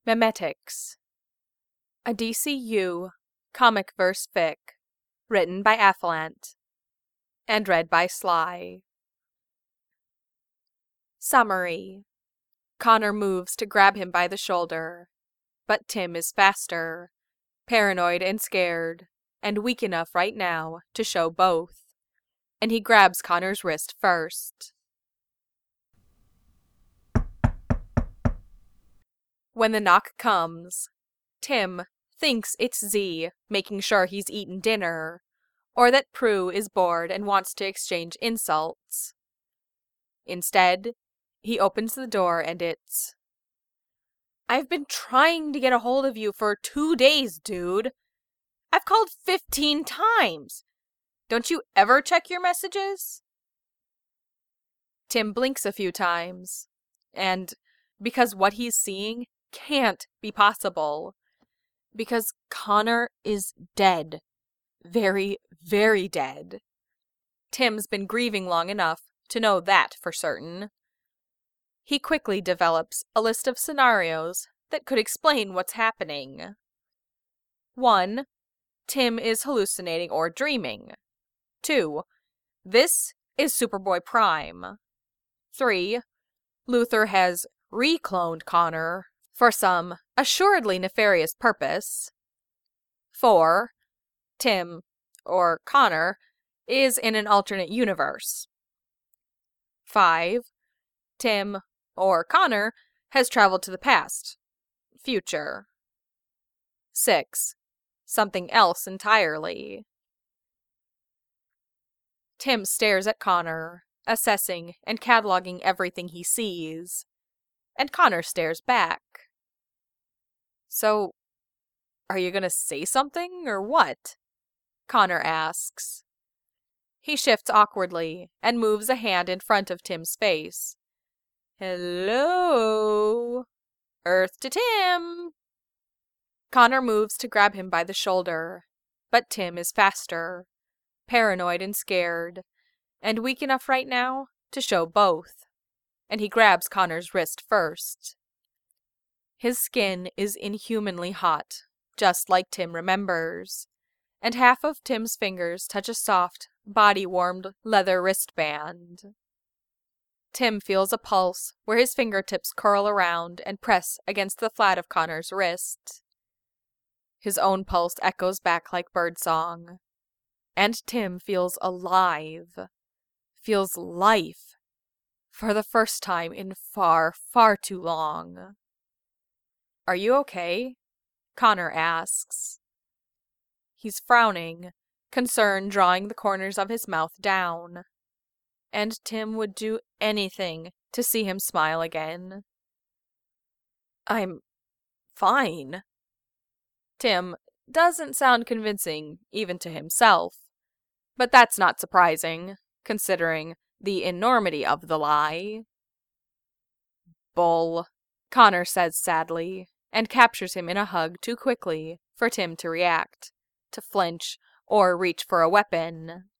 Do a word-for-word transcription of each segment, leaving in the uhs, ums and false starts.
Memetics, a D C U comic verse fic written by Affelant and read by Sly. Summary. Connor moves to grab him by the shoulder, but Tim is faster, paranoid and scared, and weak enough right now to show both, and he grabs Connor's wrist first. When the knock comes, Tim thinks it's Z making sure he's eaten dinner, or that Prue is bored and wants to exchange insults. Instead, he opens the door and it's, "I've been trying to get a hold of you for two days, dude. I've called fifteen times. Don't you ever check your messages?" Tim blinks a few times, and because what he's seeing can't be possible, because Connor is dead. Very, very dead. Tim's been grieving long enough to know that for certain. He quickly develops a list of scenarios that could explain what's happening. One, Tim is hallucinating or dreaming. Two, this is Superboy Prime. Three, Luther has recloned Connor for some assuredly nefarious purpose. Four, Tim, or Connor, is in an alternate universe. Five, Tim, or Connor, has traveled to the past, future. Six, something else entirely. Tim stares at Connor, assessing and cataloging everything he sees, and Connor stares back. "So, are you gonna say something, or what?" Connor asks. He shifts awkwardly and moves a hand in front of Tim's face. "Hello? Earth to Tim!" Connor moves to grab him by the shoulder, but Tim is faster, paranoid and scared, and weak enough right now to show both, and he grabs Connor's wrist first. His skin is inhumanly hot, just like Tim remembers, and half of Tim's fingers touch a soft, body-warmed leather wristband. Tim feels a pulse where his fingertips curl around and press against the flat of Connor's wrist. His own pulse echoes back like birdsong, and Tim feels alive, feels life, for the first time in far, far too long. "Are you okay?" Connor asks. He's frowning, concern drawing the corners of his mouth down, and Tim would do anything to see him smile again. "I'm fine." Tim doesn't sound convincing even to himself, but that's not surprising, considering the enormity of the lie. "Bull," Connor says sadly, and captures him in a hug too quickly for Tim to react, to flinch, or reach for a weapon.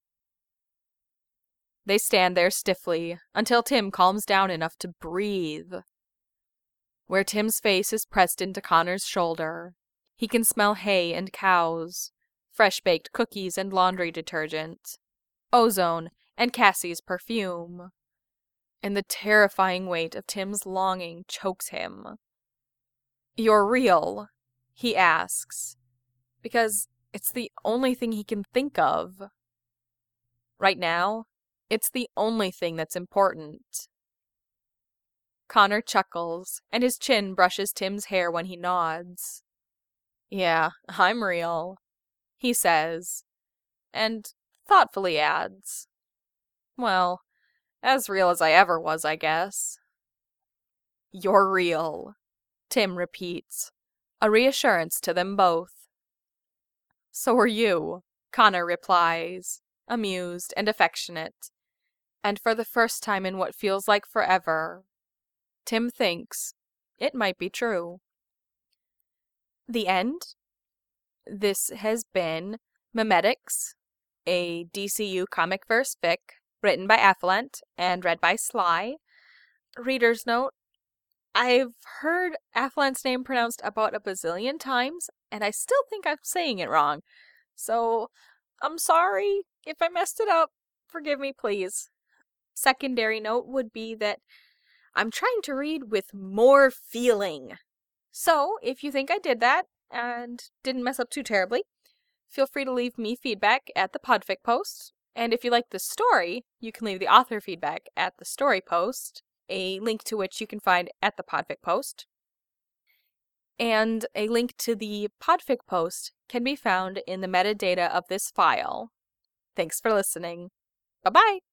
They stand there stiffly until Tim calms down enough to breathe. Where Tim's face is pressed into Connor's shoulder, he can smell hay and cows, fresh-baked cookies and laundry detergent, ozone and Cassie's perfume, and the terrifying weight of Tim's longing chokes him. "You're real?" he asks, because it's the only thing he can think of. Right now, it's the only thing that's important. Connor chuckles, and his chin brushes Tim's hair when he nods. "Yeah, I'm real," he says, and thoughtfully adds, "Well, as real as I ever was, I guess." "You're real," Tim repeats, a reassurance to them both. "So are you," Connor replies, amused and affectionate, and for the first time in what feels like forever, Tim thinks it might be true. The end. This has been Memetics, a D C U comic verse fic written by Affelant and read by Sly. Reader's note: I've heard Aflan's name pronounced about a bazillion times, and I still think I'm saying it wrong. So, I'm sorry if I messed it up. Forgive me, please. Secondary note would be that I'm trying to read with more feeling. So, if you think I did that and didn't mess up too terribly, feel free to leave me feedback at the Podfic post. And if you like the story, you can leave the author feedback at the story post, a link to which you can find at the Podfic post. And a link to the Podfic post can be found in the metadata of this file. Thanks for listening. Bye-bye!